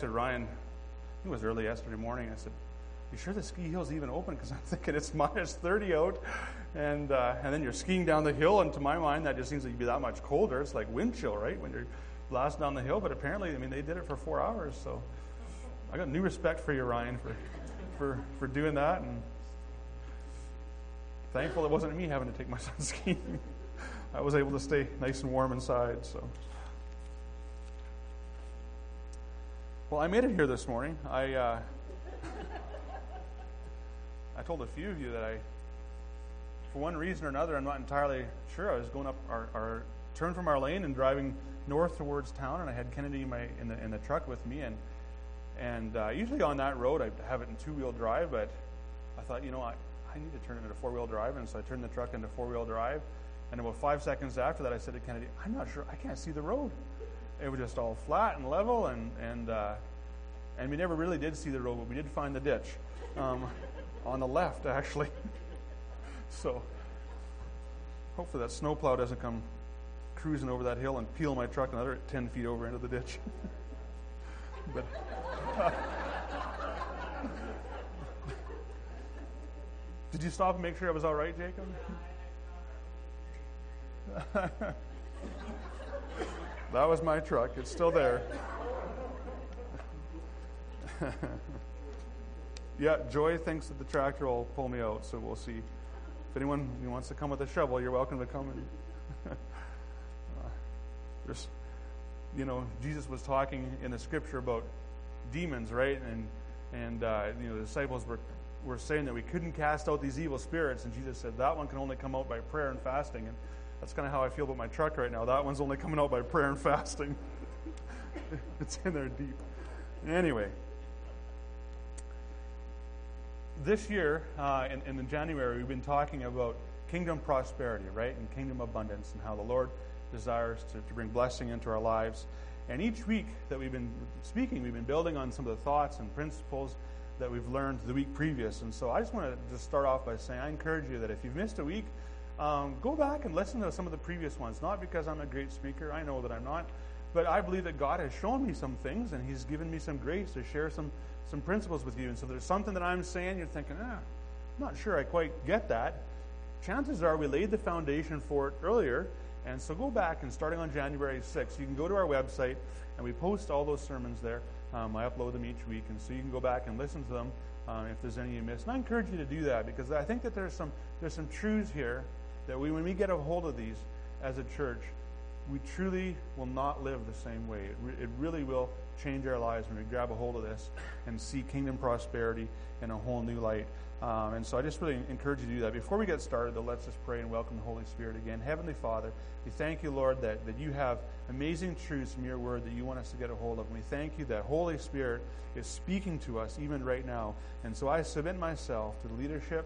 To Ryan, it was early yesterday morning. I said, "You sure the ski hill's even open?" Because I'm thinking it's minus 30 out, and then you're skiing down the hill. And to my mind, that just seems like you'd be that much colder. It's like wind chill, right, when you're blasting down the hill. But apparently, they did it for 4 hours. So I got new respect for you, Ryan, for doing that. And thankful it wasn't me having to take my son skiing. I was able to stay nice and warm inside. So. Well, I made it here this morning. I told a few of you that for one reason or another, I'm not entirely sure. I was going up our turn from our lane and driving north towards town, and I had Kennedy in the truck with me. And usually on that road, I have it in 2-wheel drive, but I thought, I need to turn it into 4-wheel drive, and so I turned the truck into 4-wheel drive. And about 5 seconds after that, I said to Kennedy, "I'm not sure. I can't see the road." It was just all flat and level, and we never really did see the road, but we did find the ditch on the left, actually. So hopefully that snowplow doesn't come cruising over that hill and peel my truck another 10 feet over into the ditch. But did you stop and make sure I was all right, Jacob? That was my truck. It's still there. Yeah, Joy thinks that the tractor will pull me out, so we'll see. If anyone wants to come with a shovel, you're welcome to come. Jesus was talking in the scripture about demons, right? And the disciples were saying that we couldn't cast out these evil spirits, and Jesus said that one can only come out by prayer and fasting. And that's kind of how I feel about my truck right now. That one's only coming out by prayer and fasting. It's in there deep. Anyway, this year, in January, we've been talking about kingdom prosperity, right, and kingdom abundance, and how the Lord desires to bring blessing into our lives. And each week that we've been speaking, we've been building on some of the thoughts and principles that we've learned the week previous. And so I just want to just start off by saying I encourage you that if you've missed a week, go back and listen to some of the previous ones. Not because I'm a great speaker. I know that I'm not. But I believe that God has shown me some things, and He's given me some grace to share some principles with you. And so there's something that I'm saying, you're thinking, I'm not sure I quite get that. Chances are we laid the foundation for it earlier. And so go back, and starting on January 6th, you can go to our website, and we post all those sermons there. I upload them each week, and so you can go back and listen to them if there's any you missed. And I encourage you to do that, because I think that there's some truths here that when we get a hold of these as a church, we truly will not live the same way. It really will change our lives when we grab a hold of this and see kingdom prosperity in a whole new light. And so I just really encourage you to do that. Before we get started, though, let's just pray and welcome the Holy Spirit again. Heavenly Father, we thank you, Lord, that you have amazing truths from your word that you want us to get a hold of. And we thank you that Holy Spirit is speaking to us even right now. And so I submit myself to the leadership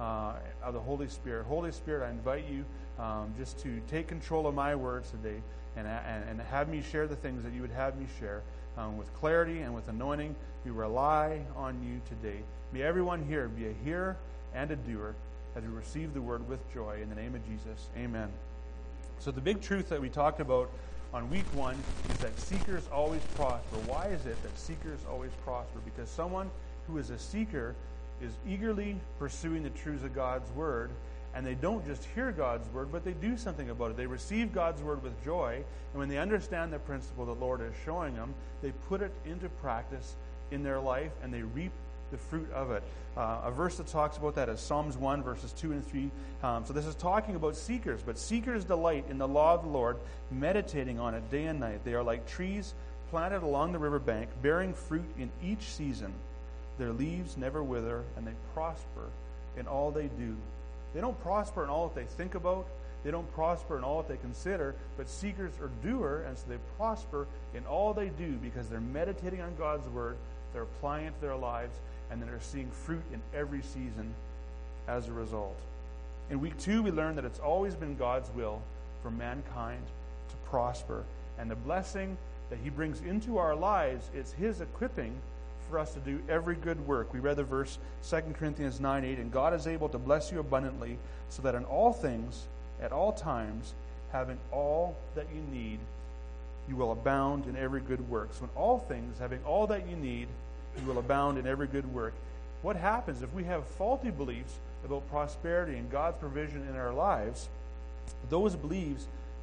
of the Holy Spirit. Holy Spirit, I invite you just to take control of my words today and have me share the things that you would have me share with clarity and with anointing. We rely on you today. May everyone here be a hearer and a doer as we receive the word with joy. In the name of Jesus, amen. So the big truth that we talked about on week 1 is that seekers always prosper. Why is it that seekers always prosper? Because someone who is a seeker is eagerly pursuing the truths of God's word, and they don't just hear God's word, but they do something about it. They receive God's word with joy, and when they understand the principle the Lord is showing them, they put it into practice in their life, and they reap the fruit of it. A verse that talks about that is Psalms 1, verses 2 and 3. So this is talking about seekers, but seekers delight in the law of the Lord, meditating on it day and night. They are like trees planted along the riverbank, bearing fruit in each season. Their leaves never wither, and they prosper in all they do. They don't prosper in all that they think about. They don't prosper in all that they consider, but seekers are doer, and so they prosper in all they do because they're meditating on God's word, they're applying it to their lives, and then they're seeing fruit in every season as a result. In week 2, we learned that it's always been God's will for mankind to prosper, and the blessing that He brings into our lives is His equipping for us to do every good work. We read the verse 2 Corinthians 9:8, and God is able to bless you abundantly, so that in all things, at all times, having all that you need, you will abound in every good work. So in all things, having all that you need, you will abound in every good work. What happens if we have faulty beliefs about prosperity and God's provision in our lives? Those beliefs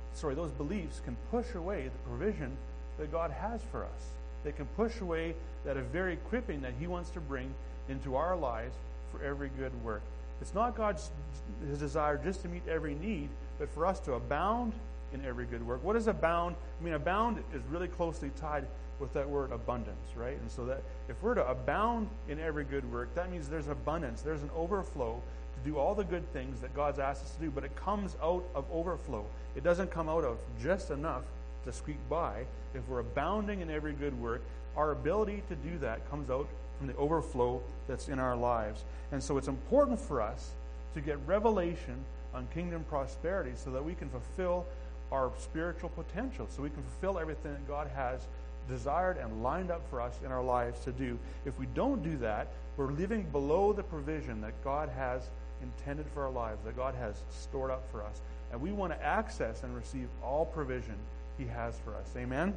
can push away the provision that God has for us. They can push away that very equipping that He wants to bring into our lives for every good work. It's not His desire just to meet every need, but for us to abound in every good work. What is abound? I mean, abound is really closely tied with that word abundance, right? And so that if we're to abound in every good work, that means there's an abundance, there's an overflow to do all the good things that God's asked us to do, but it comes out of overflow. It doesn't come out of just enough to squeak by. If we're abounding in every good work, our ability to do that comes out from the overflow that's in our lives. And so it's important for us to get revelation on kingdom prosperity so that we can fulfill our spiritual potential, so we can fulfill everything that God has desired and lined up for us in our lives to do. If we don't do that, we're living below the provision that God has intended for our lives, that God has stored up for us. And we want to access and receive all provision He has for us. Amen?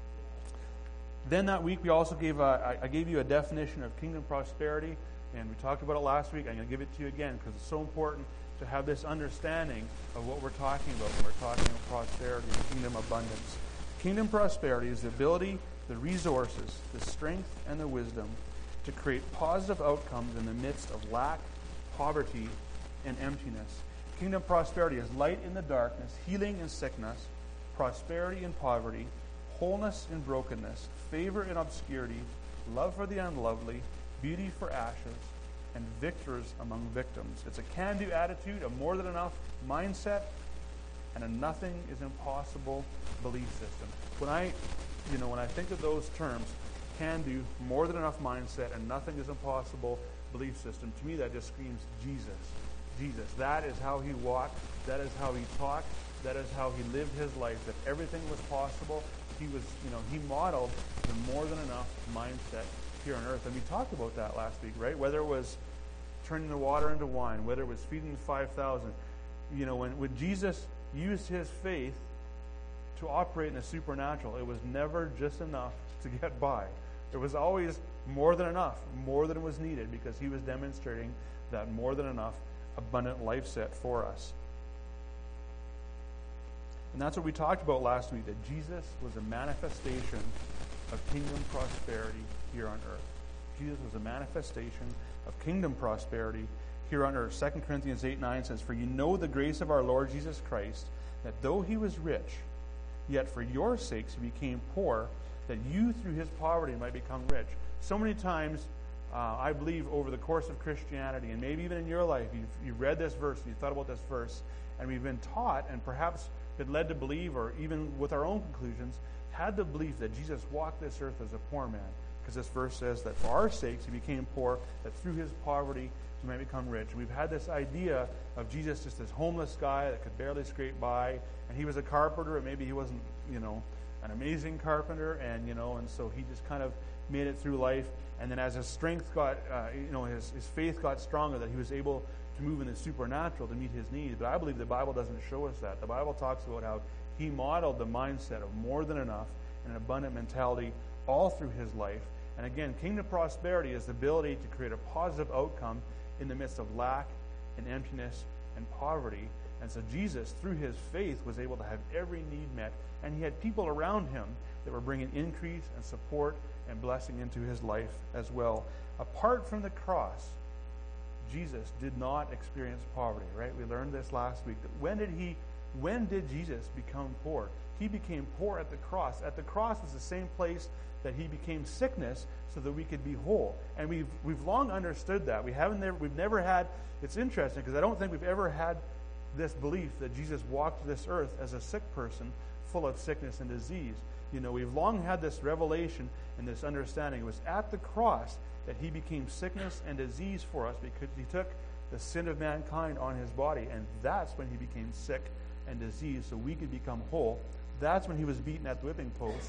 Then that week we also I gave you a definition of kingdom prosperity, and we talked about it last week. I'm going to give it to you again because it's so important to have this understanding of what we're talking about when we're talking about prosperity and kingdom abundance. Kingdom prosperity is the ability, the resources, the strength, and the wisdom to create positive outcomes in the midst of lack, poverty, and emptiness. Kingdom prosperity is light in the darkness, healing in sickness, prosperity in poverty, wholeness in brokenness, favor in obscurity, love for the unlovely, beauty for ashes, and victors among victims. It's a can-do attitude, a more than enough mindset, and a nothing is impossible belief system. When I think of those terms, can-do, more than enough mindset, and nothing is impossible belief system, to me that just screams Jesus. Jesus. That is how He walked. That is how He talked. That is how He lived His life. That everything was possible. He modeled the more than enough mindset here on earth. And we talked about that last week, right? Whether it was turning the water into wine, whether it was feeding the 5,000. When Jesus used His faith to operate in the supernatural, it was never just enough to get by. There was always more than enough, more than was needed, because He was demonstrating that more than enough abundant life set for us. And that's what we talked about last week, that Jesus was a manifestation of kingdom prosperity here on earth. Jesus was a manifestation of kingdom prosperity here on earth. 2 Corinthians 8:9 says, "For you know the grace of our Lord Jesus Christ, that though He was rich, yet for your sakes He became poor, that you through His poverty might become rich." So many times, I believe over the course of Christianity, and maybe even in your life, you've read this verse, and you thought about this verse, and we've been taught, and perhaps been led to believe, or even with our own conclusions, had the belief that Jesus walked this earth as a poor man. Because this verse says that for our sakes He became poor, that through His poverty He might become rich. And we've had this idea of Jesus just this homeless guy that could barely scrape by, and He was a carpenter, and maybe He wasn't, an amazing carpenter, and so He just kind of made it through life. And then as His strength got, his faith got stronger, that He was able to move in the supernatural to meet His needs. But I believe the Bible doesn't show us that. The Bible talks about how He modeled the mindset of more than enough and an abundant mentality all through His life. And again, kingdom prosperity is the ability to create a positive outcome in the midst of lack and emptiness and poverty. And so Jesus, through His faith, was able to have every need met. And He had people around Him that were bringing increase and support and blessing into His life as well. Apart from the cross, Jesus did not experience poverty, right? We learned this last week. When did Jesus become poor? He became poor at the cross. At the cross was the same place that He became sickness so that we could be whole. And we've long understood that. We've never had, it's interesting because I don't think we've ever had this belief that Jesus walked this earth as a sick person full of sickness and disease. We've long had this revelation and this understanding. It was at the cross that He became sickness and disease for us because He took the sin of mankind on His body, and that's when He became sick and diseased so we could become whole. That's when He was beaten at the whipping post.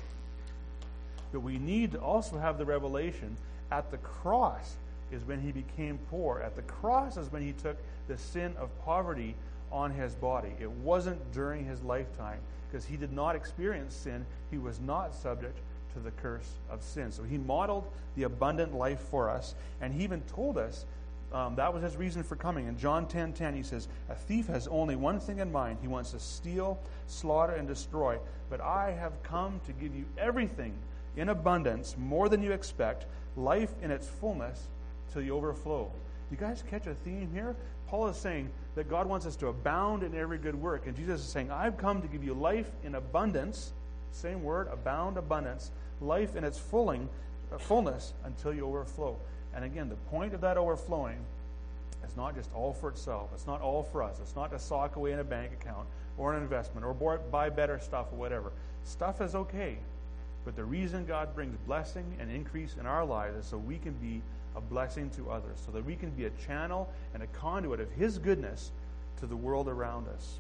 But we need to also have the revelation at the cross is when He became poor. At the cross is when He took the sin of poverty on His body. It wasn't during His lifetime. because he did not experience sin. He was not subject to the curse of sin. So he modeled the abundant life for us, and he even told us that was his reason for coming. In John 10:10, he says, "A thief has only one thing in mind. He wants to steal, slaughter, and destroy. But I have come to give you everything in abundance, more than you expect, life in its fullness till you overflow." You guys catch a theme here? Paul is saying that God wants us to abound in every good work. And Jesus is saying, I've come to give you life in abundance. Same word, abound, abundance. Life in its fullness until you overflow. And again, the point of that overflowing is not just all for itself. It's not all for us. It's not to sock away in a bank account or an investment or buy better stuff or whatever. Stuff is okay. But the reason God brings blessing and increase in our lives is so we can be a blessing to others, so that we can be a channel and a conduit of His goodness to the world around us.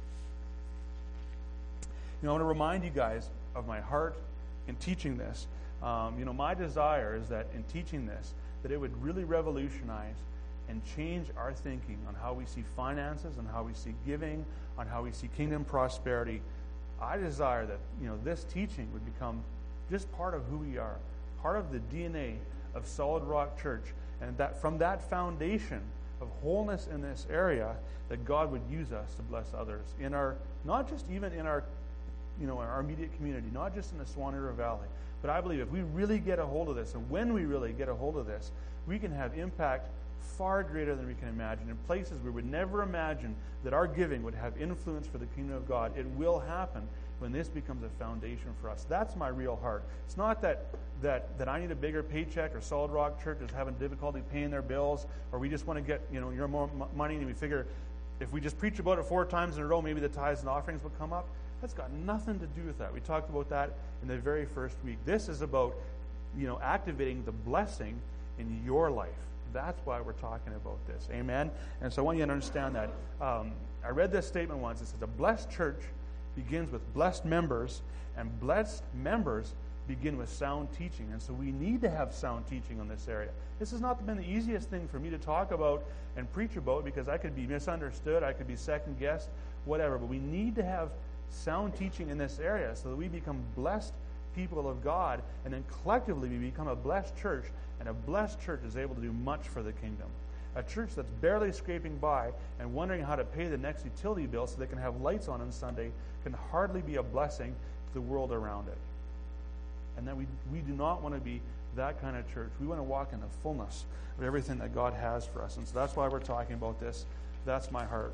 I want to remind you guys of my heart in teaching this. My desire is that in teaching this, that it would really revolutionize and change our thinking on how we see finances, on how we see giving, on how we see kingdom prosperity. I desire that this teaching would become just part of who we are, part of the DNA of Solid Rock Church, and that from that foundation of wholeness in this area, that God would use us to bless others in our, not just even in our, our immediate community, not just in the Swan River Valley, but I believe if we really get a hold of this, and when we really get a hold of this, we can have impact far greater than we can imagine in places we would never imagine that our giving would have influence for the kingdom of God. It will happen when this becomes a foundation for us. That's my real heart. It's not that I need a bigger paycheck, or Solid Rock Church is having difficulty paying their bills, or we just want to get your more money, and we figure if we just preach about it 4 times in a row, maybe the tithes and offerings will come up. That's got nothing to do with that. We talked about that in the very first week. This is about activating the blessing in your life. That's why we're talking about this. Amen? And so I want you to understand that. I read this statement once. It says, a blessed church begins with blessed members, and blessed members begin with sound teaching. And so we need to have sound teaching on this area. This has not been the easiest thing for me to talk about and preach about, because I could be misunderstood, I could be second-guessed, whatever. But we need to have sound teaching in this area so that we become blessed people of God, and then collectively we become a blessed church, and a blessed church is able to do much for the kingdom. A church that's barely scraping by and wondering how to pay the next utility bill so they can have lights on Sunday can hardly be a blessing to the world around it. And that we do not want to be that kind of church. We want to walk in the fullness of everything that God has for us. And so that's why we're talking about this. That's my heart.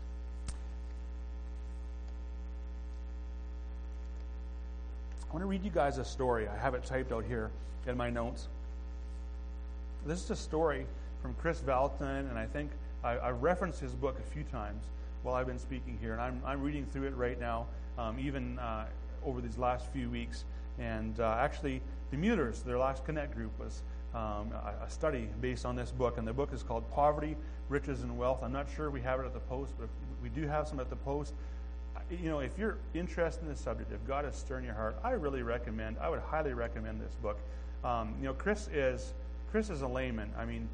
I want to read you guys a story. I have it typed out here in my notes. This is a story from Chris Valton, and I think I've referenced his book a few times while I've been speaking here, and I'm reading through it right now, even over these last few weeks. And actually, the Muters, their last Connect group, was a study based on this book, and the book is called Poverty, Riches, and Wealth. I'm not sure we have it at the Post, but we do have some at the Post. If you're interested in this subject, if God is stirring your heart, I would highly recommend this book. Chris is a layman. I mean,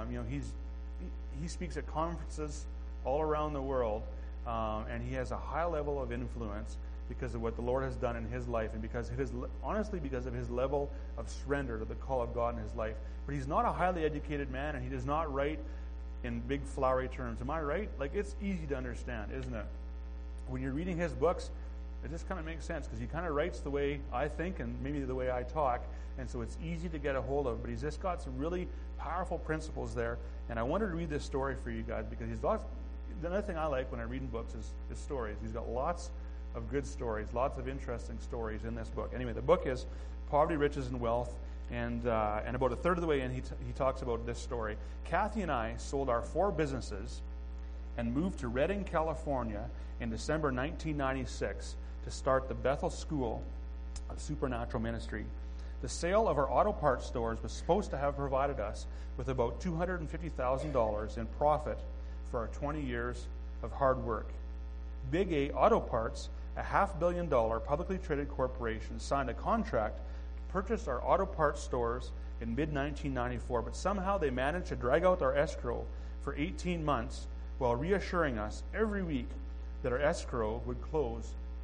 he speaks at conferences all around the world, and he has a high level of influence because of what the Lord has done in his life, and because of his level of surrender to the call of God in his life. But he's not a highly educated man, and he does not write in big flowery terms. Am I right? Like, it's easy to understand, isn't it? When you're reading his books, it just kind of makes sense, because he kind of writes the way I think and maybe the way I talk, and so it's easy to get a hold of. But he's just got some really powerful principles there, and I wanted to read this story for you guys, because another thing I like when I read in books is stories. He's got lots of good stories, lots of interesting stories in this book. Anyway, the book is Poverty, Riches, and Wealth, and about a third of the way in, he talks about this story. Kathy and I sold our 4 businesses and moved to Redding, California in December 1996 to start the Bethel School of Supernatural Ministry. The sale of our auto parts stores was supposed to have provided us with about $250,000 in profit for our 20 years of hard work. Big A Auto Parts, a $500 million publicly traded corporation, signed a contract to purchase our auto parts stores in mid-1994, but somehow they managed to drag out our escrow for 18 months while reassuring us every week that our escrow would close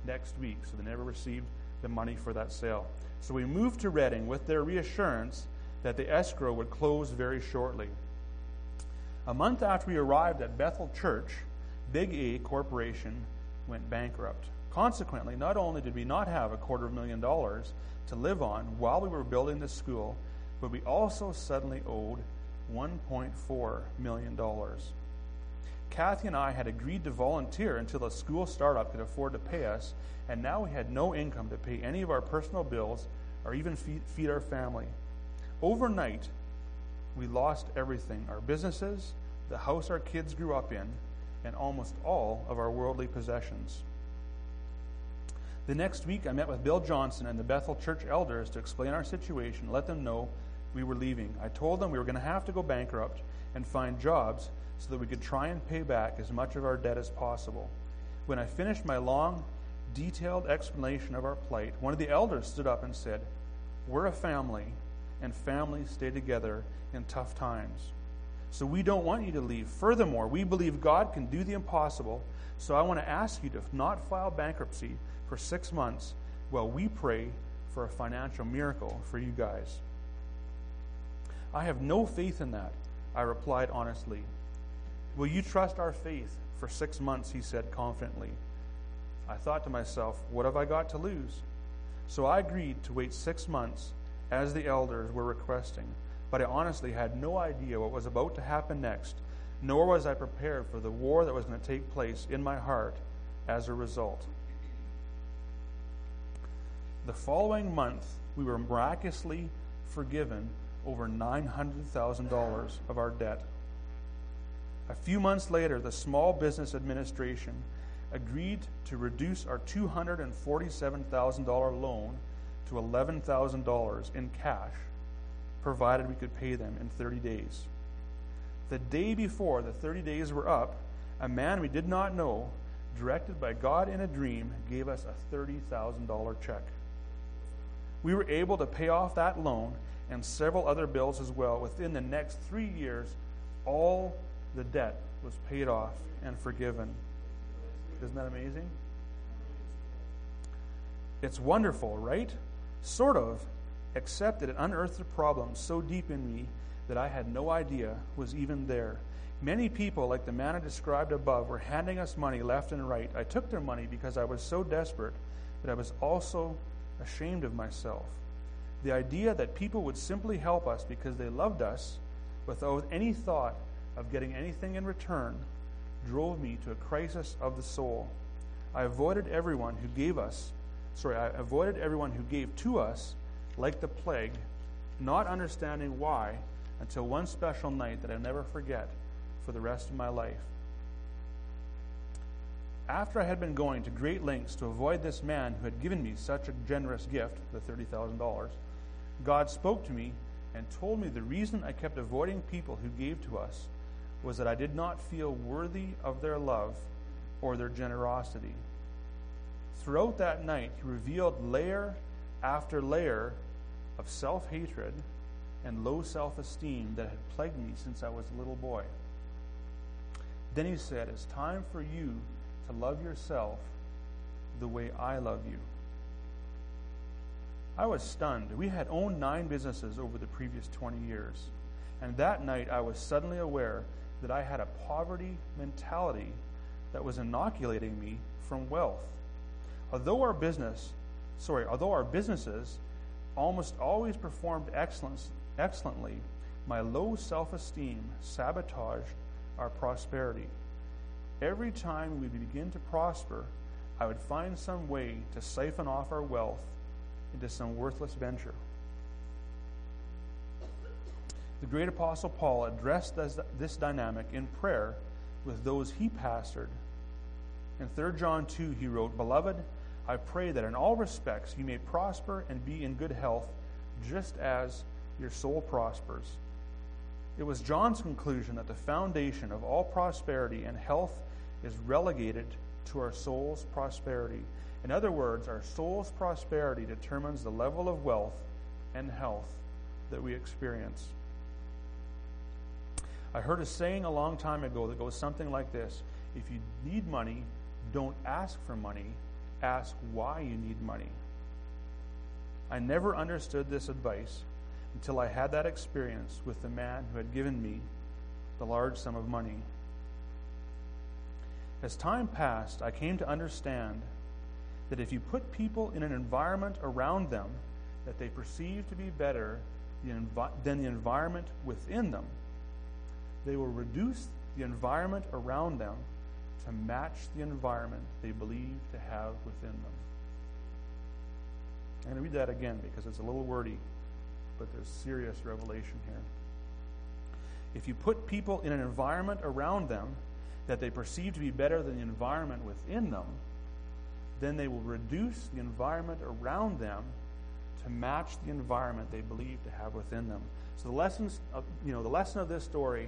next week. So they never received the money for that sale. So we moved to Redding with their reassurance that the escrow would close very shortly. A month after we arrived at Bethel Church, Big A Corporation went bankrupt. Consequently, not only did we not have $250,000 to live on while we were building the school, but we also suddenly owed $1.4 million. Kathy and I had agreed to volunteer until the school startup could afford to pay us, and now we had no income to pay any of our personal bills or even feed our family. Overnight, we lost everything: our businesses, the house our kids grew up in, and almost all of our worldly possessions. The next week, I met with Bill Johnson and the Bethel Church elders to explain our situation, let them know we were leaving. I told them we were going to have to go bankrupt and find jobs so that we could try and pay back as much of our debt as possible. When I finished my long, detailed explanation of our plight, one of the elders stood up and said, "We're a family, and families stay together in tough times. So we don't want you to leave. Furthermore, we believe God can do the impossible, so I want to ask you to not file bankruptcy for 6 months while we pray for a financial miracle for you guys." "I have no faith in that," I replied honestly. "Will you trust our faith for 6 months?" he said confidently. I thought to myself, what have I got to lose? So I agreed to wait 6 months as the elders were requesting, but I honestly had no idea what was about to happen next, nor was I prepared for the war that was going to take place in my heart as a result. The following month, we were miraculously forgiven over $900,000 of our debt. A few months later, the Small Business Administration agreed to reduce our $247,000 loan to $11,000 in cash, provided we could pay them in 30 days. The day before the 30 days were up, a man we did not know, directed by God in a dream, gave us a $30,000 check. We were able to pay off that loan and several other bills as well. Within the next 3 years, all the debt was paid off and forgiven. Isn't that amazing? It's wonderful, right? Sort of, except that it unearthed a problem so deep in me that I had no idea was even there. Many people, like the man I described above, were handing us money left and right. I took their money because I was so desperate, but I was also ashamed of myself. The idea that people would simply help us because they loved us without any thought of getting anything in return drove me to a crisis of the soul. I avoided everyone who gave to us like the plague, not understanding why, until one special night that I'll never forget for the rest of my life. After I had been going to great lengths to avoid this man who had given me such a generous gift, the $30,000, God spoke to me and told me the reason I kept avoiding people who gave to us was that I did not feel worthy of their love or their generosity. Throughout that night, he revealed layer after layer of self-hatred and low self-esteem that had plagued me since I was a little boy. Then he said, "It's time for you to love yourself the way I love you." I was stunned. We had owned 9 businesses over the previous 20 years. And that night I was suddenly aware that I had a poverty mentality that was inoculating me from wealth. Although our businesses almost always performed excellently, my low self-esteem sabotaged our prosperity. Every time we would begin to prosper, I would find some way to siphon off our wealth into some worthless venture. The great apostle Paul addressed this dynamic in prayer with those he pastored. In 3 John 2, he wrote, "Beloved, I pray that in all respects you may prosper and be in good health, just as your soul prospers." It was John's conclusion that the foundation of all prosperity and health is relegated to our soul's prosperity. In other words, our soul's prosperity determines the level of wealth and health that we experience. I heard a saying a long time ago that goes something like this: if you need money, don't ask for money, ask why you need money. I never understood this advice until I had that experience with the man who had given me the large sum of money. As time passed, I came to understand that if you put people in an environment around them that they perceive to be better than the environment within them, they will reduce the environment around them to match the environment they believe to have within them. I'm going to read that again because it's a little wordy, but there's serious revelation here. If you put people in an environment around them that they perceive to be better than the environment within them, then they will reduce the environment around them to match the environment they believe to have within them. So the lesson of this story,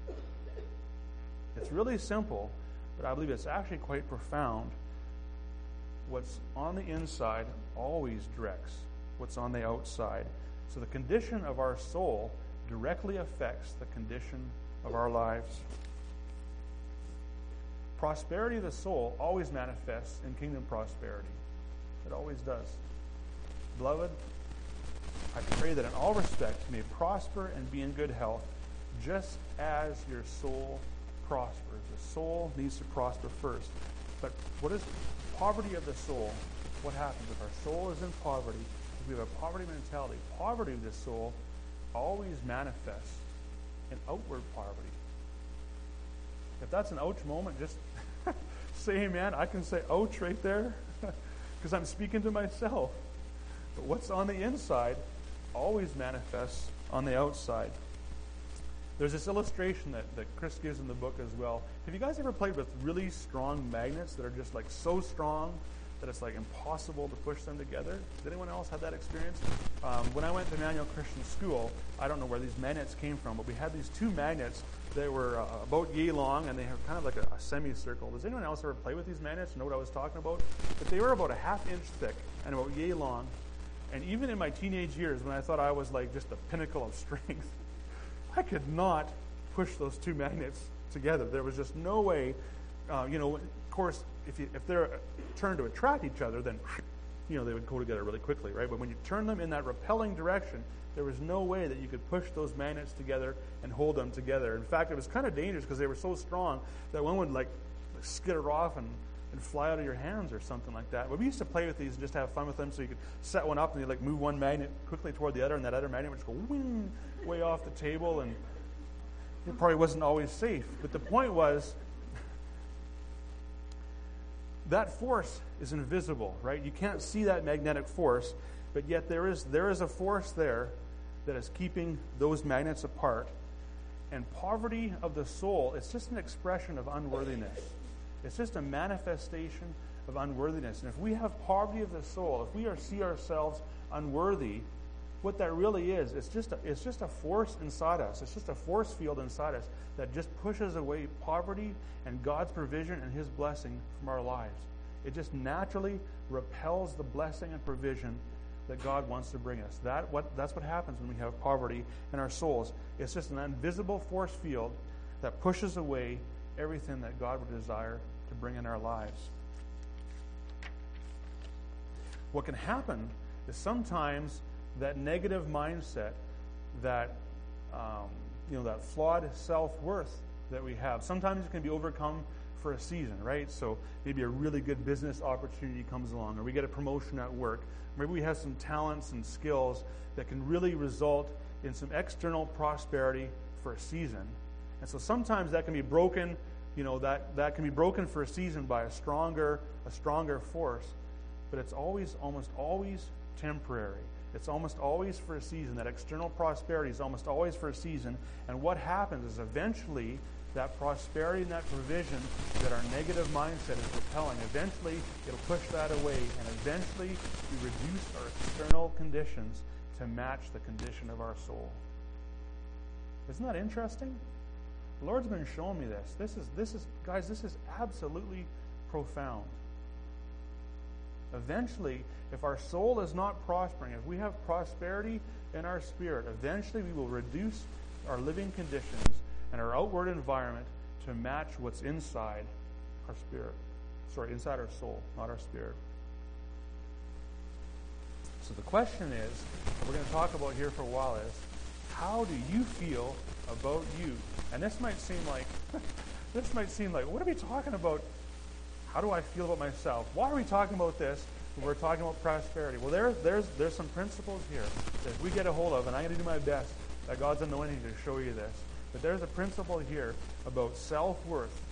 it's really simple, but I believe it's actually quite profound. What's on the inside always directs what's on the outside. So the condition of our soul directly affects the condition of our lives. Prosperity of the soul always manifests in kingdom prosperity. It always does. Beloved, I pray that in all respects you may prosper and be in good health, just as your soul prospers. The soul needs to prosper first. But what is poverty of the soul? What happens if our soul is in poverty? If we have a poverty mentality, poverty of the soul always manifests in outward poverty. If that's an ouch moment, just say amen. I can say ouch right there because I'm speaking to myself. But what's on the inside always manifests on the outside. There's this illustration that Chris gives in the book as well. Have you guys ever played with really strong magnets that are just like so strong that it's like impossible to push them together? Has anyone else had that experience? When I went to Emmanuel Christian School, I don't know where these magnets came from, but we had these two magnets that were about yay long, and they have kind of like a semicircle. Does anyone else ever play with these magnets and know what I was talking about? But they were about a half-inch thick and about yay long. And even in my teenage years, when I thought I was like just the pinnacle of strength, I could not push those two magnets together. There was just no way. Of course, if they're turned to attract each other, then they would go together really quickly, right? But when you turn them in that repelling direction, there was no way that you could push those magnets together and hold them together. In fact, it was kind of dangerous because they were so strong that one would like skitter off and fly out of your hands or something like that. But we used to play with these and just have fun with them, so you could set one up and you like move one magnet quickly toward the other, and that other magnet would just go wing way off the table, and it probably wasn't always safe. But the point was, that force is invisible, right? You can't see that magnetic force, but yet there is a force there that is keeping those magnets apart. And poverty of the soul, it's just an expression of unworthiness. It's just a manifestation of unworthiness. And if we have poverty of the soul, if we see ourselves unworthy, what that really is, it's just a force inside us. It's just a force field inside us that just pushes away poverty and God's provision and His blessing from our lives. It just naturally repels the blessing and provision that God wants to bring us. That's what happens when we have poverty in our souls. It's just an invisible force field that pushes away everything that God would desire to bring in our lives. What can happen is sometimes that negative mindset, that that flawed self-worth that we have, sometimes it can be overcome for a season, right? So maybe a really good business opportunity comes along, or we get a promotion at work. Maybe we have some talents and skills that can really result in some external prosperity for a season. And so sometimes that can be broken, that can be broken for a season by a stronger force, but it's almost always temporary. It's almost always for a season. That external prosperity is almost always for a season. And what happens is eventually that prosperity and that provision that our negative mindset is repelling, eventually it'll push that away, and eventually we reduce our external conditions to match the condition of our soul. Isn't that interesting? The Lord's been showing me this. This is absolutely profound. Eventually, if our soul is not prospering, if we have prosperity in our spirit, eventually we will reduce our living conditions and our outward environment to match what's inside our spirit. Inside our soul, not our spirit. So the question is, what we're going to talk about here for a while is, how do you feel about you? And this might seem like, what are we talking about? How do I feel about myself? Why are we talking about this when we're talking about prosperity? Well, there's some principles here that we get a hold of, and I'm going to do my best that God's anointing to show you this. But there's a principle here about self-worth.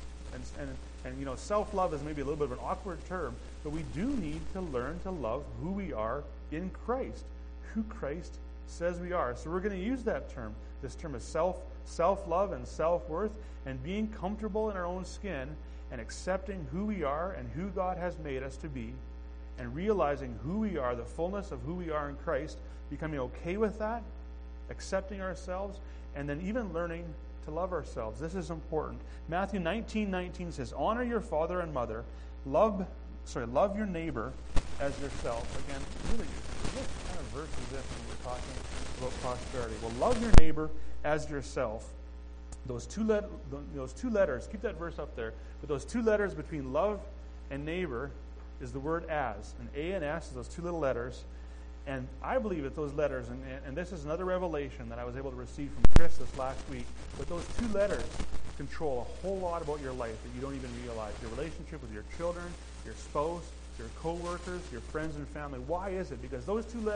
And self-love is maybe a little bit of an awkward term, but we do need to learn to love who we are in Christ, who Christ says we are. So we're going to use that term. This term is self-love and self-worth, and being comfortable in our own skin and accepting who we are and who God has made us to be, and realizing who we are, the fullness of who we are in Christ, becoming okay with that, accepting ourselves, and then even learning to love ourselves. This is important. Matthew 19:19 says, "Honor your father and mother. Love your neighbor as yourself." Again, really, what kind of verse is this when we're talking about prosperity? Well, love your neighbor as yourself. Those two letters, keep that verse up there, but those two letters between love and neighbor is the word as. And A and S is those two little letters. And I believe that those letters, and this is another revelation that I was able to receive from Chris this last week, but those two letters control a whole lot about your life that you don't even realize. Your relationship with your children, your spouse, your co-workers, your friends and family. Why is it? Because those two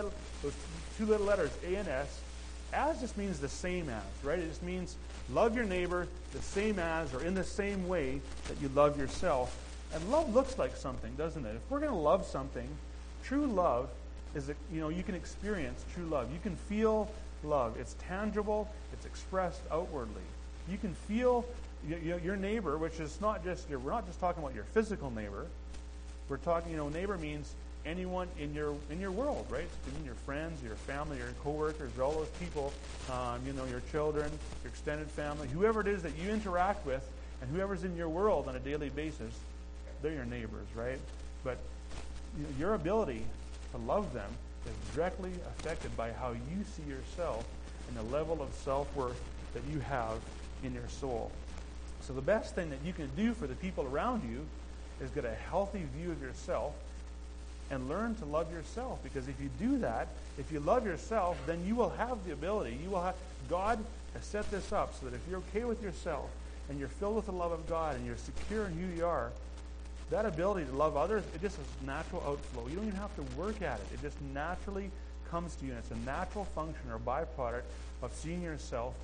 little letters, A and S, as just means the same as, right? It just means love your neighbor the same as, or in the same way that you love yourself. And love looks like something, doesn't it? If we're going to love something, true love is that, you can experience true love. You can feel love. It's tangible. It's expressed outwardly. You can feel your neighbor, which is not just we're not just talking about your physical neighbor. We're talking, neighbor means anyone in your world, right? It means your friends, your family, your coworkers, all those people, your children, your extended family, whoever it is that you interact with, and whoever's in your world on a daily basis, they're your neighbors, right? But your ability to love them is directly affected by how you see yourself and the level of self-worth that you have in your soul. So the best thing that you can do for the people around you is get a healthy view of yourself and learn to love yourself. Because if you do that, if you love yourself, then you will have the ability. God has set this up so that if you're okay with yourself and you're filled with the love of God and you're secure in who you are, that ability to love others, it just is natural outflow. You don't even have to work at it. It just naturally comes to you, and it's a natural function or byproduct of seeing yourself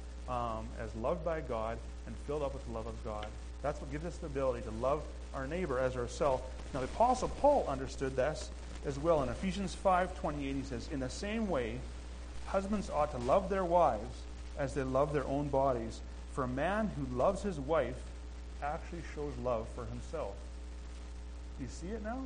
as loved by God and filled up with the love of God. That's what gives us the ability to love our neighbor as ourselves. Now, the Apostle Paul understood this as well. In Ephesians 5:28, he says, "In the same way, husbands ought to love their wives as they love their own bodies. For a man who loves his wife actually shows love for himself." Do you see it now?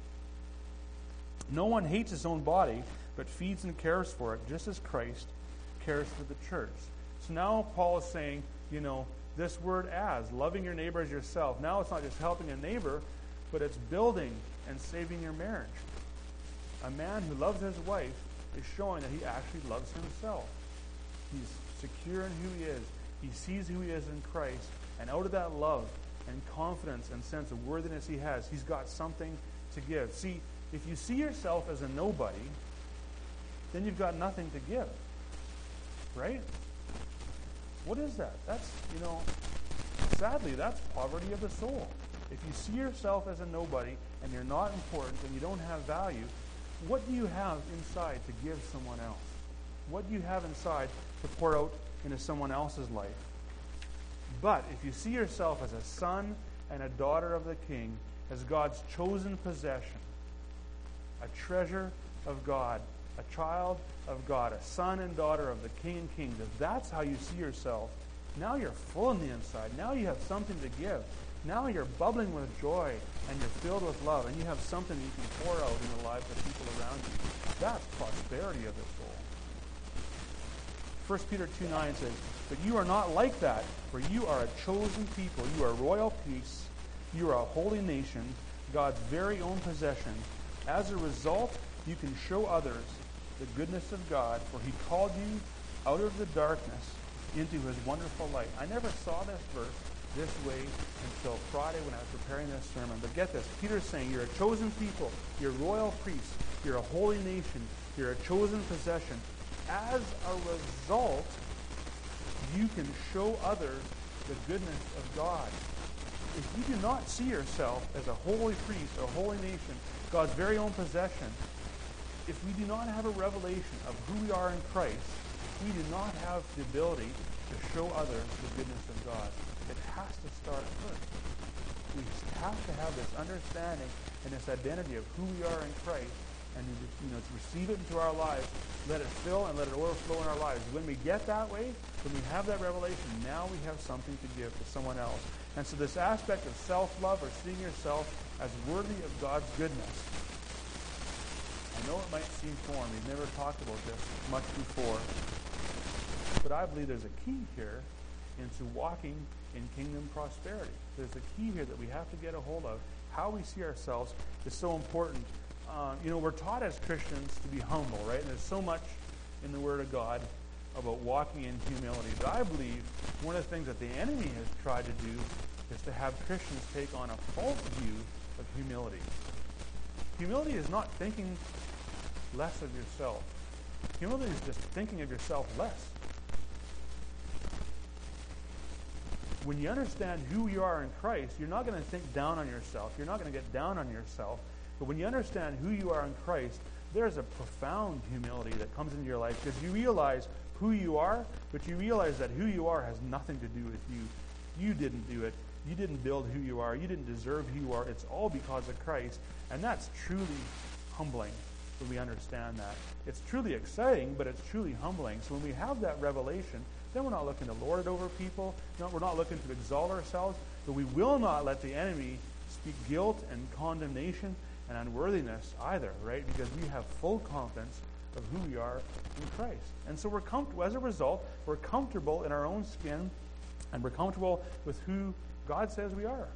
No one hates his own body, but feeds and cares for it, just as Christ cares for the church. So now Paul is saying, this word as, loving your neighbor as yourself. Now it's not just helping a neighbor, but it's building and saving your marriage. A man who loves his wife is showing that he actually loves himself. He's secure in who he is. He sees who he is in Christ. And out of that love and confidence and sense of worthiness he has, he's got something to give. See, if you see yourself as a nobody, then you've got nothing to give. Right? What is that? That's, sadly, that's poverty of the soul. If you see yourself as a nobody and you're not important and you don't have value, what do you have inside to give someone else? What do you have inside to pour out into someone else's life? But if you see yourself as a son and a daughter of the King, as God's chosen possession, a treasure of God, a child of God, a son and daughter of the King and Kings, if that's how you see yourself, now you're full on the inside. Now you have something to give. Now you're bubbling with joy and you're filled with love and you have something you can pour out in the lives of people around you. That's prosperity of the soul. 1 Peter 2:9 says, "But you are not like that, for you are a chosen people. You are royal priest. You are a holy nation, God's very own possession. As a result, you can show others the goodness of God, for he called you out of the darkness into his wonderful light." I never saw this verse this way until Friday when I was preparing this sermon. But get this, Peter's saying you're a chosen people, you're royal priests, you're a holy nation, You're a chosen possession. As a result, you can show others the goodness of God. If you do not see yourself as a holy priest or a holy nation, God's very own possession, if we do not have a revelation of who we are in Christ, we do not have the ability to show others the goodness of God. It has to start first. We have to have this understanding and this identity of who we are in Christ, and to receive it into our lives, let it fill and let it overflow in our lives. When we get that way, when we have that revelation, now we have something to give to someone else. And so this aspect of self-love or seeing yourself as worthy of God's goodness. I know it might seem foreign. We've never talked about this much before. But I believe there's a key here into walking in kingdom prosperity. There's a key here that we have to get a hold of. How we see ourselves is so important. We're taught as Christians to be humble, right? And there's so much in the Word of God about walking in humility. But I believe one of the things that the enemy has tried to do is to have Christians take on a false view of humility. Humility is not thinking less of yourself. Humility is just thinking of yourself less. When you understand who you are in Christ, you're not going to think down on yourself. You're not going to get down on yourself. But when you understand who you are in Christ, there's a profound humility that comes into your life because you realize who you are, but you realize that who you are has nothing to do with you. You didn't do it. You didn't build who you are. You didn't deserve who you are. It's all because of Christ. And that's truly humbling when we understand that. It's truly exciting, but it's truly humbling. So when we have that revelation, then we're not looking to lord it over people. No, we're not looking to exalt ourselves. But we will not let the enemy speak guilt and condemnation and unworthiness either, right? Because we have full confidence of who we are in Christ. And so we're comfortable. As a result, we're comfortable in our own skin, and we're comfortable with who God says we are.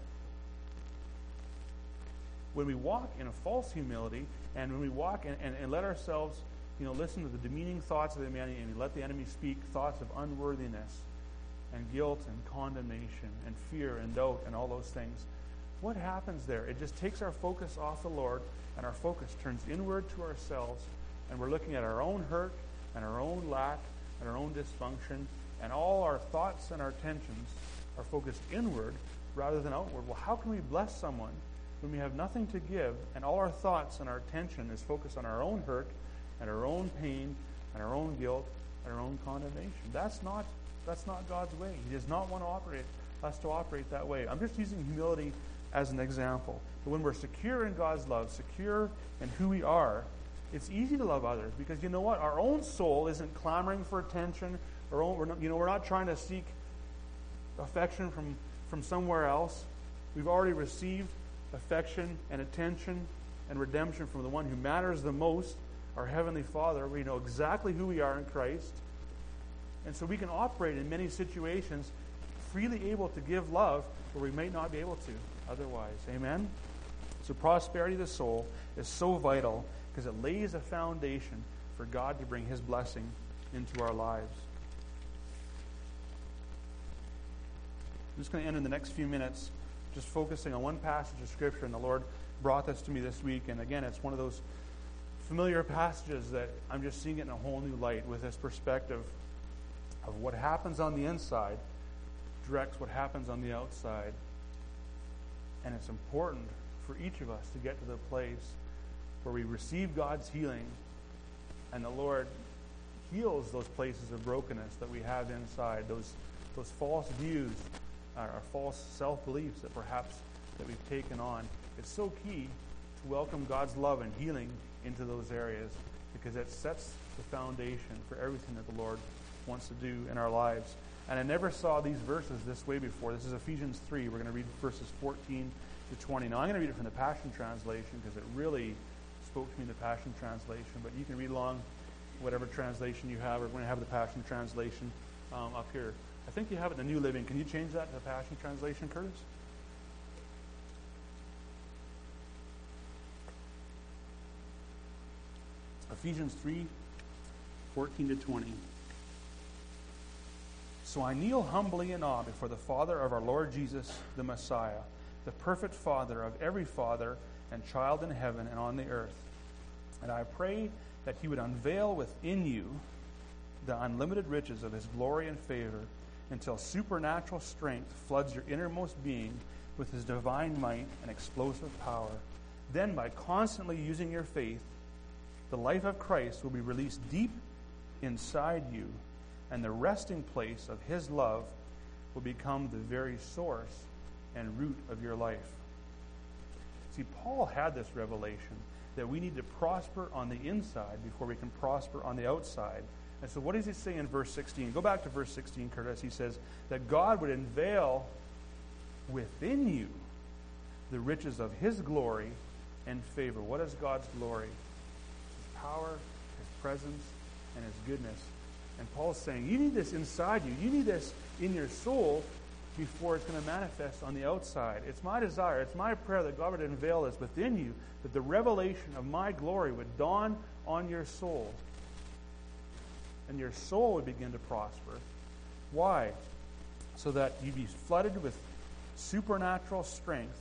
When we walk in a false humility, and when we walk and let ourselves, listen to the demeaning thoughts of the enemy, and we let the enemy speak thoughts of unworthiness and guilt and condemnation and fear and doubt and all those things, what happens there? It just takes our focus off the Lord, and our focus turns inward to ourselves, and we're looking at our own hurt and our own lack and our own dysfunction, and all our thoughts and our tensions are focused inward rather than outward. Well, how can we bless someone when we have nothing to give, and all our thoughts and our attention is focused on our own hurt and our own pain and our own guilt and our own condemnation? That's not God's way. He does not want us to operate that way. I'm just using humility as an example. But when we're secure in God's love, secure in who we are, it's easy to love others because you know what? Our own soul isn't clamoring for attention. We're not trying to seek affection from somewhere else. We've already received affection and attention and redemption from the one who matters the most, our Heavenly Father. We know exactly who we are in Christ. And so we can operate in many situations freely able to give love where we might not be able to otherwise. Amen? So prosperity of the soul is so vital because it lays a foundation for God to bring His blessing into our lives. I'm just going to end in the next few minutes just focusing on one passage of Scripture, and the Lord brought this to me this week. And again, it's one of those familiar passages that I'm just seeing it in a whole new light with this perspective of what happens on the inside directs what happens on the outside. And it's important for each of us to get to the place where we receive God's healing and the Lord heals those places of brokenness that we have inside, those false views, our false self-beliefs that perhaps that we've taken on. It's so key to welcome God's love and healing into those areas because it sets the foundation for everything that the Lord wants to do in our lives. And I never saw these verses this way before. This is Ephesians 3. We're going to read verses 14 to 20. Now, I'm going to read it from the Passion Translation because it really spoke to me in the Passion Translation. But you can read along whatever translation you have. We're going to have the Passion Translation up here. I think you have it in the New Living. Can you change that to the Passion Translation, Curtis? Ephesians 3, 14 to 20. So I kneel humbly in awe before the Father of our Lord Jesus, the Messiah, the perfect Father of every father and child in heaven and on the earth. And I pray that he would unveil within you the unlimited riches of his glory and favor until supernatural strength floods your innermost being with his divine might and explosive power. Then, by constantly using your faith, the life of Christ will be released deep inside you, and the resting place of his love will become the very source and root of your life. See, Paul had this revelation that we need to prosper on the inside before we can prosper on the outside. And so what does he say in verse 16? Go back to verse 16, Curtis. He says that God would unveil within you the riches of his glory and favor. What is God's glory? His power, his presence, and his goodness. And Paul's saying, you need this inside you. You need this in your soul before it's going to manifest on the outside. It's my desire, it's my prayer that God would unveil this within you, that the revelation of my glory would dawn on your soul. And your soul would begin to prosper. Why? So that you'd be flooded with supernatural strength,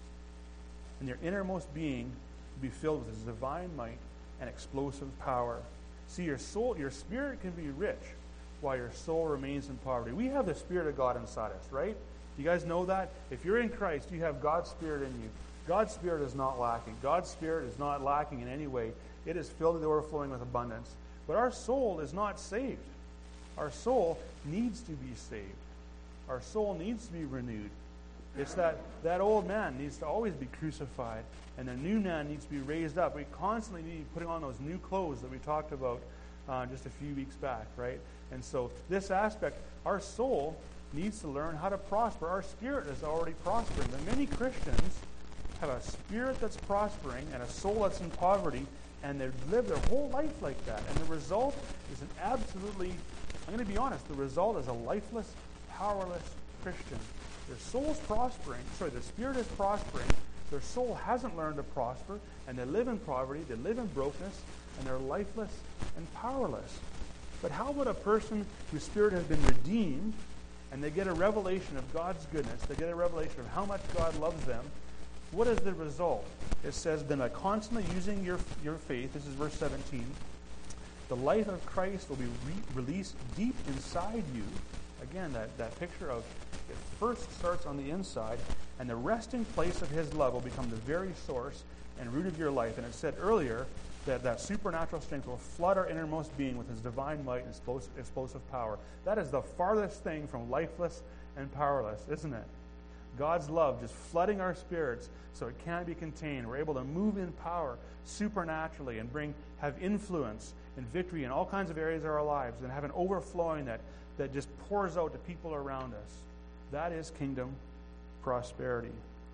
and your innermost being would be filled with his divine might and explosive power. See, your soul, your spirit can be rich while your soul remains in poverty. We have the Spirit of God inside us, right? You guys know that? If you're in Christ, you have God's Spirit in you. God's Spirit is not lacking. God's Spirit is not lacking in any way. It is filled to overflowing with abundance. But our soul is not saved. Our soul needs to be saved. Our soul needs to be renewed. It's that old man needs to always be crucified, and the new man needs to be raised up. We constantly need to be putting on those new clothes that we talked about just a few weeks back, right? And so this aspect, our soul needs to learn how to prosper. Our spirit is already prospering. But many Christians have a spirit that's prospering and a soul that's in poverty, and they live their whole life like that. And the result is an absolutely, I'm going to be honest, the result is a lifeless, powerless Christian. Their soul's prospering, their spirit is prospering, their soul hasn't learned to prosper, and they live in poverty, they live in brokenness, and they're lifeless and powerless. But how about a person whose spirit has been redeemed, and they get a revelation of God's goodness, they get a revelation of how much God loves them? What is the result? It says, then by constantly using your faith, this is verse 17, the life of Christ will be released deep inside you. Again, that picture of it first starts on the inside, and the resting place of his love will become the very source and root of your life. And it said earlier that supernatural strength will flood our innermost being with his divine might and explosive power. That is the farthest thing from lifeless and powerless, isn't it? God's love just flooding our spirits so it can't be contained. We're able to move in power supernaturally and have influence and victory in all kinds of areas of our lives, and have an overflowing that just pours out to people around us. That is kingdom prosperity.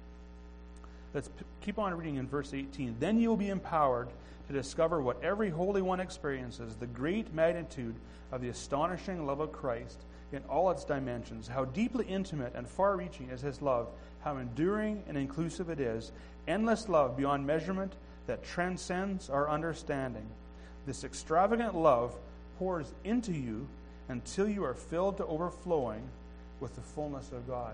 Let's keep on reading in verse 18. Then you will be empowered to discover what every Holy One experiences, the great magnitude of the astonishing love of Christ in all its dimensions, how deeply intimate and far-reaching is his love, how enduring and inclusive it is, endless love beyond measurement that transcends our understanding. This extravagant love pours into you until you are filled to overflowing with the fullness of God.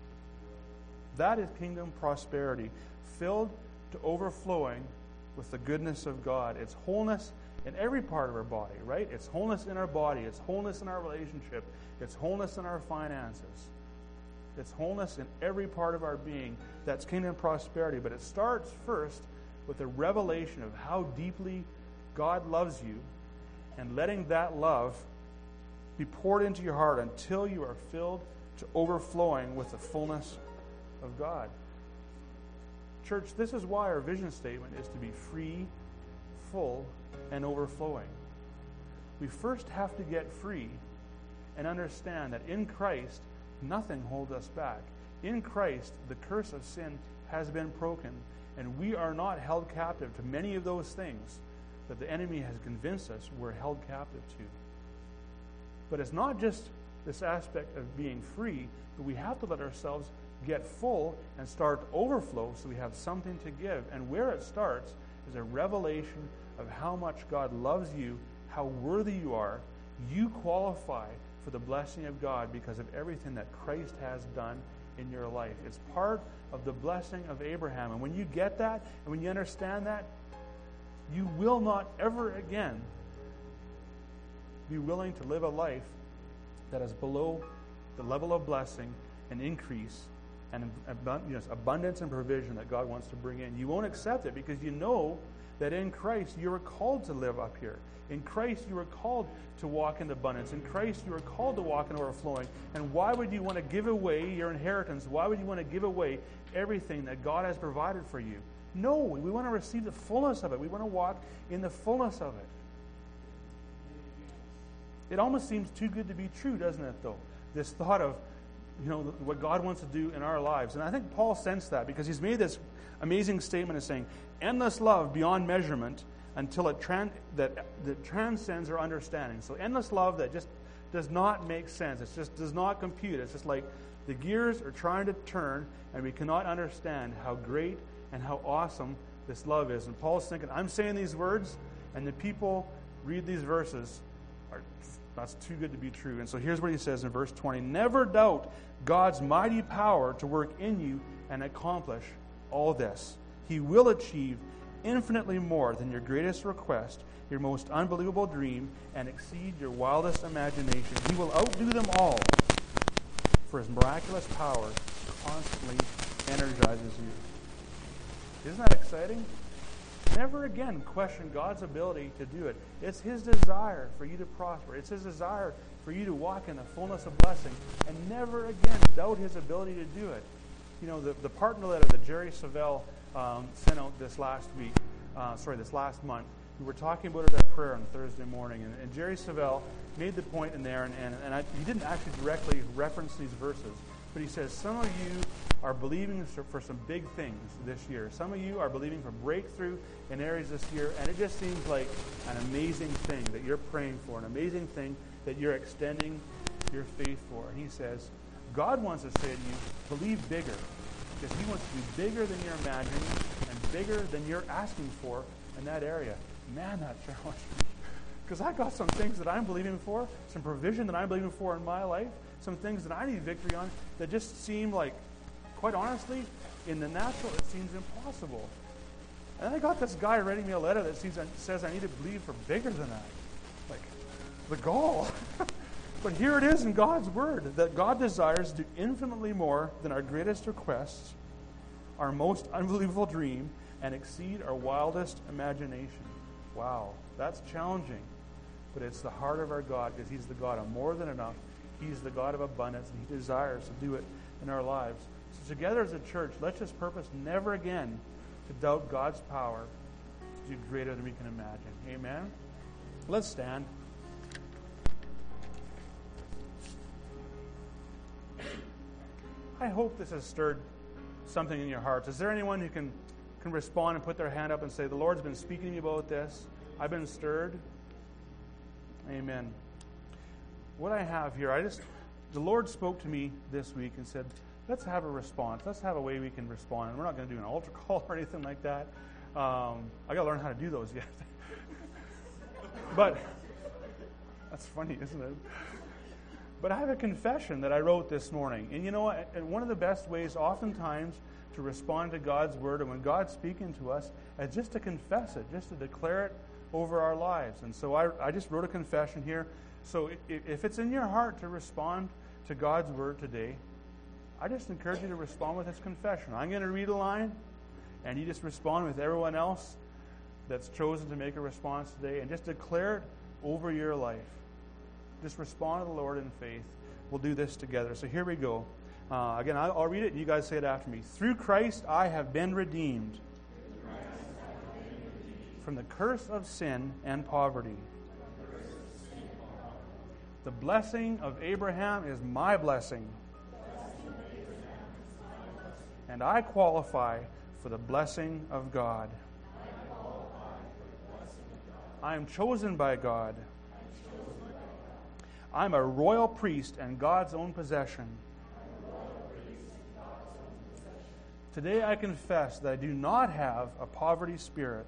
That is kingdom prosperity, filled to overflowing with the goodness of God. It's wholeness in every part of our body, right? It's wholeness in our body. It's wholeness in our relationship. It's wholeness in our finances. It's wholeness in every part of our being. That's kingdom prosperity. But it starts first with a revelation of how deeply God loves you, and letting that love be poured into your heart until you are filled to overflowing with the fullness of God. Church, this is why our vision statement is to be free, full, and overflowing. We first have to get free and understand that in Christ, nothing holds us back. In Christ, the curse of sin has been broken, and we are not held captive to many of those things that the enemy has convinced us we're held captive to. But it's not just this aspect of being free, but we have to let ourselves get full and start to overflow so we have something to give. And where it starts is a revelation of how much God loves you, how worthy you are. You qualify for the blessing of God because of everything that Christ has done in your life. It's part of the blessing of Abraham. And when you get that, and when you understand that, you will not ever again be willing to live a life that is below the level of blessing and increase and abundance and provision that God wants to bring in. You won't accept it because you know that in Christ you are called to live up here. In Christ you are called to walk in abundance. In Christ you are called to walk in overflowing. And why would you want to give away your inheritance? Why would you want to give away everything that God has provided for you? No, we want to receive the fullness of it. We want to walk in the fullness of it. It almost seems too good to be true, doesn't it, though? This thought of, what God wants to do in our lives. And I think Paul sensed that because he's made this amazing statement of saying, endless love beyond measurement until that transcends our understanding. So endless love that just does not make sense. It just does not compute. It's just like the gears are trying to turn and we cannot understand how great and how awesome this love is. And Paul's thinking, I'm saying these words and the people read these verses. That's too good to be true. And so here's what he says in verse 20. Never doubt God's mighty power to work in you and accomplish all this. He will achieve infinitely more than your greatest request, your most unbelievable dream, and exceed your wildest imagination. He will outdo them all, for his miraculous power constantly energizes you. Isn't that exciting? Never again question God's ability to do it. It's his desire for you to prosper. It's his desire for you to walk in the fullness of blessing, and never again doubt his ability to do it. The partner letter that Jerry Savelle sent out this last month, we were talking about it at prayer on Thursday morning, and Jerry Savelle made the point in there, and he didn't actually directly reference these verses, but he says, some of you are believing for some big things this year. Some of you are believing for breakthrough in areas this year, and it just seems like an amazing thing that you're praying for, an amazing thing that you're extending your faith for. And he says, God wants to say to you, believe bigger, because he wants to be bigger than you're imagining and bigger than you're asking for in that area. Man, that challenged me. Because I got some things that I'm believing for, some provision that I'm believing for in my life, some things that I need victory on that just seem like, quite honestly, in the natural, it seems impossible. And I got this guy writing me a letter that says I need to believe for bigger than that. Like, the gall. But here it is in God's Word, that God desires to do infinitely more than our greatest requests, our most unbelievable dream, and exceed our wildest imagination. Wow, that's challenging. But it's the heart of our God, because he's the God of more than enough. He's the God of abundance, and he desires to do it in our lives. So together as a church, let's just purpose never again to doubt God's power to do greater than we can imagine. Amen? Let's stand. I hope this has stirred something in your hearts. Is there anyone who can respond and put their hand up and say, the Lord's been speaking to me about this. I've been stirred. Amen. What I have here, the Lord spoke to me this week and said, let's have a response. Let's have a way we can respond. And we're not going to do an altar call or anything like that. I got to learn how to do those yet. But that's funny, isn't it? But I have a confession that I wrote this morning. And you know what? And one of the best ways oftentimes to respond to God's Word and when God's speaking to us is just to confess it, just to declare it over our lives. And so I just wrote a confession here. So if it's in your heart to respond to God's Word today, I just encourage you to respond with this confession. I'm going to read a line, and you just respond with everyone else that's chosen to make a response today, and just declare it over your life. Just respond to the Lord in faith. We'll do this together. So here we go. Again, I'll read it, and you guys say it after me. Through Christ I have been redeemed from the curse of sin and poverty. The blessing of Abraham is my blessing. And I qualify for the blessing of God. I am chosen by God. I'm a royal priest and God's own possession. Today I confess that I do not have a poverty spirit.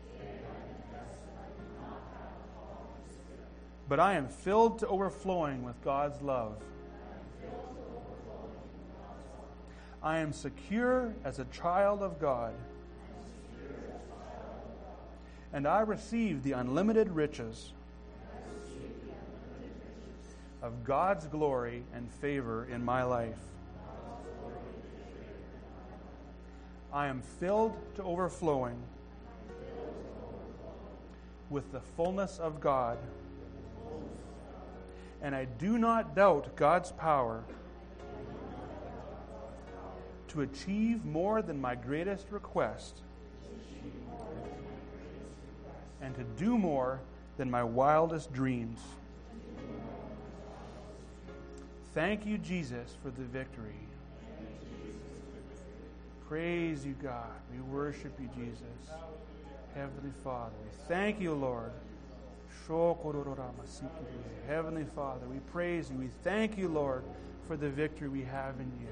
But I am filled to overflowing with God's love. I am secure as a child of God. and I receive the unlimited riches of God's glory and favor in my life. I am filled to overflowing with the fullness of God, and I do not doubt God's power to achieve more than my greatest request and to do more than my wildest dreams. Thank you, Jesus, for the victory. Praise you, God. We worship you, Jesus. Heavenly Father, we thank you, Lord. Heavenly Father, we praise you. We thank you, Lord, for the victory we have in you.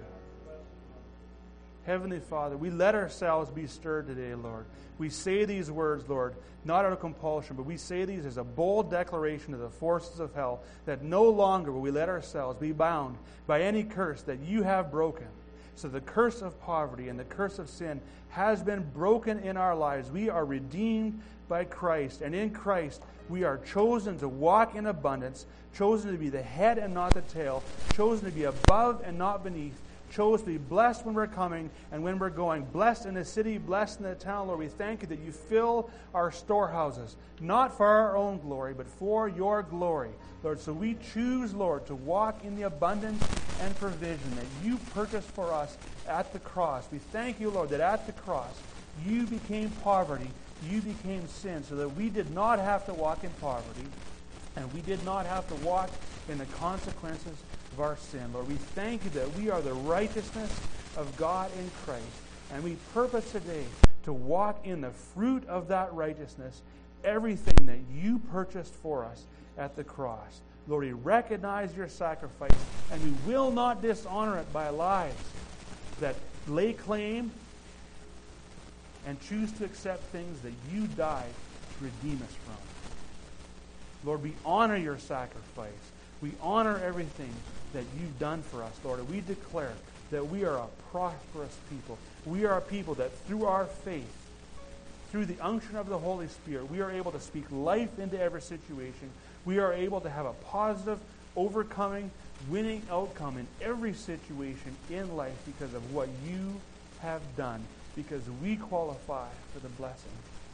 Heavenly Father, we let ourselves be stirred today, Lord. We say these words, Lord, not out of compulsion, but we say these as a bold declaration to the forces of hell that no longer will we let ourselves be bound by any curse that you have broken. So the curse of poverty and the curse of sin has been broken in our lives. We are redeemed by Christ, and in Christ we are chosen to walk in abundance, chosen to be the head and not the tail, chosen to be above and not beneath, chose to be blessed when we're coming and when we're going, blessed in the city, blessed in the town. Lord, we thank you that you fill our storehouses, not for our own glory, but for your glory. Lord, so we choose, Lord, to walk in the abundance and provision that you purchased for us at the cross. We thank you, Lord, that at the cross you became poverty, you became sin, so that we did not have to walk in poverty and we did not have to walk in the consequences of our sin. Lord, we thank you that we are the righteousness of God in Christ, and we purpose today to walk in the fruit of that righteousness, everything that you purchased for us at the cross. Lord, we recognize your sacrifice, and we will not dishonor it by lives that lay claim and choose to accept things that you died to redeem us from. Lord, we honor your sacrifice. We honor everything that you've done for us, Lord. And we declare that we are a prosperous people. We are a people that through our faith, through the unction of the Holy Spirit, we are able to speak life into every situation. We are able to have a positive, overcoming, winning outcome in every situation in life because of what you have done, because we qualify for the blessing.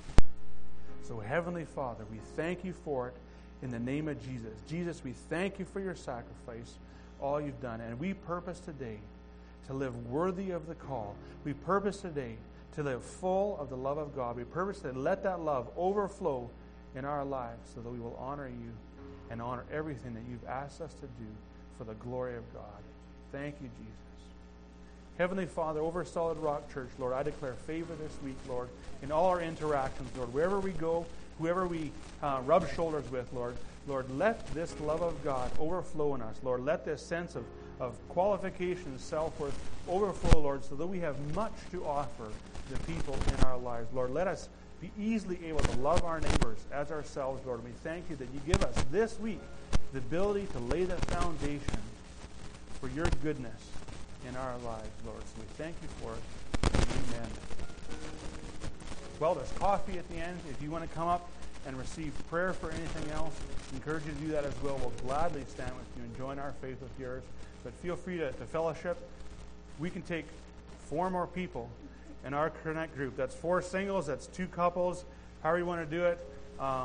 So, Heavenly Father, we thank you for it in the name of Jesus. Jesus, we thank you for your sacrifice, all you've done. And we purpose today to live worthy of the call. We purpose today to live full of the love of God. We purpose to let that love overflow in our lives so that we will honor you and honor everything that you've asked us to do for the glory of God. Thank you, Jesus. Heavenly Father, over Solid Rock Church, Lord, I declare favor this week, Lord, in all our interactions, Lord. Wherever we go, whoever we rub shoulders with, Lord, let this love of God overflow in us. Lord, let this sense of qualification and self-worth overflow, Lord, so that we have much to offer the people in our lives. Lord, let us be easily able to love our neighbors as ourselves, Lord. And we thank you that you give us this week the ability to lay the foundation for your goodness in our lives, Lord. So we thank you for it. Amen. Well, there's coffee at the end. If you want to come up and receive prayer for anything else, I encourage you to do that as well. We'll gladly stand with you and join our faith with yours. But feel free to fellowship. We can take 4 more people in our Connect group. That's 4 singles, that's 2 couples, however you want to do it.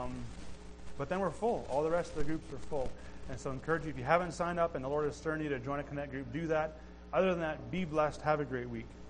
But then we're full. All the rest of the groups are full. And so I encourage you, if you haven't signed up and the Lord is stirring you to join a Connect group, do that. Other than that, be blessed. Have a great week.